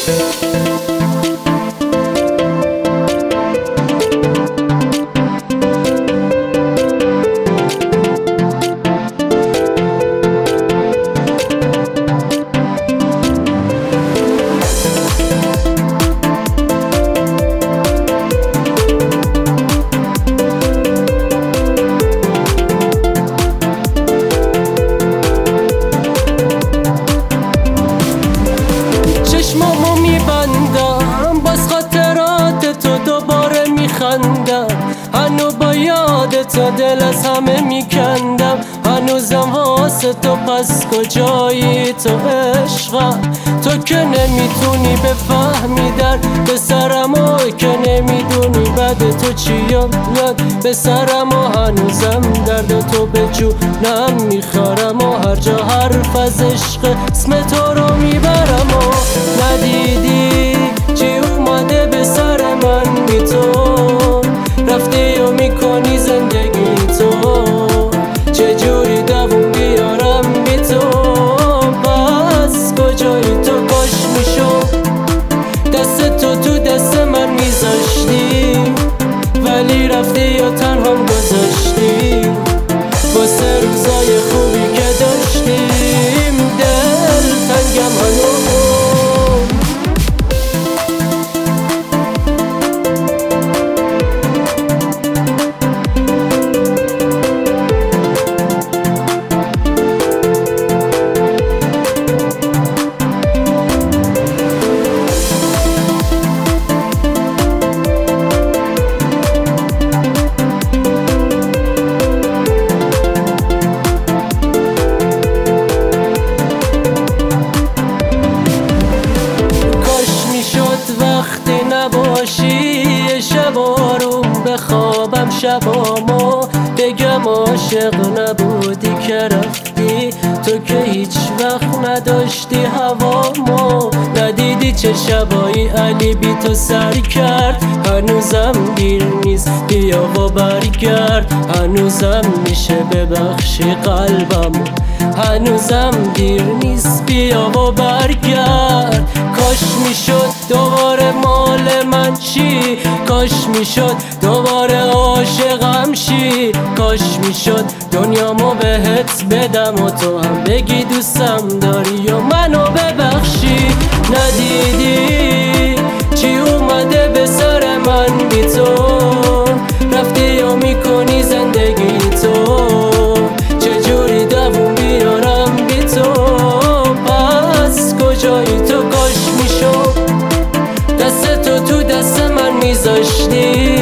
چشمامو میبندم باز خاطرات تو دوباره میخندم، هنو با یاد تو دل از همه میکندم، هنوزم واسه تو پس کجایی تو عشقم، تو که نمیتونی بفهمی درد به سرم و که نمیدونی بعد تو چی میاد به سرم و هنوزم درد تو به جونم میخورم و هر جا حرف از عشق اسم تو رو میبرم و ندیدی چی اومده به سر من بی تو، رفتی و میکنی زندگی تو، چجوری دووم بیارم بی تو، پس کجایی تو؟ کاش میشد دست تو دست من میذاشتی، ولی رفتی و تنهام گذاشتی واسه روزای خوبی که داشتیم، دل تنگم هنوز. وقتی نباشی شب آروم بخوابم شبامو بگم عاشق نبودی که رفتی، تو که هیچ وقت نداشتی هوامو، ندیدی چه شبایی علی بی تو سر کرد، هنوزم دیر نیست بیا و برگرد، هنوزم میشه ببخشی قلبمو، هنوزم دیر نیست بیا و برگرد، کاش میشد دوباره مال من چی، کاش میشد دوباره عاشقم شی، کاش میشد دنیامو بهت بدم و تو هم بگی دوستم داری و منو ببخشی، ندیدی چی اومده به سر من بی تو، رفتی و میکنی زندگی تو، چجوری دووم بیارم بی تو، پس کجایی تو؟ کاش میشد دست تو دست من میذاشتی،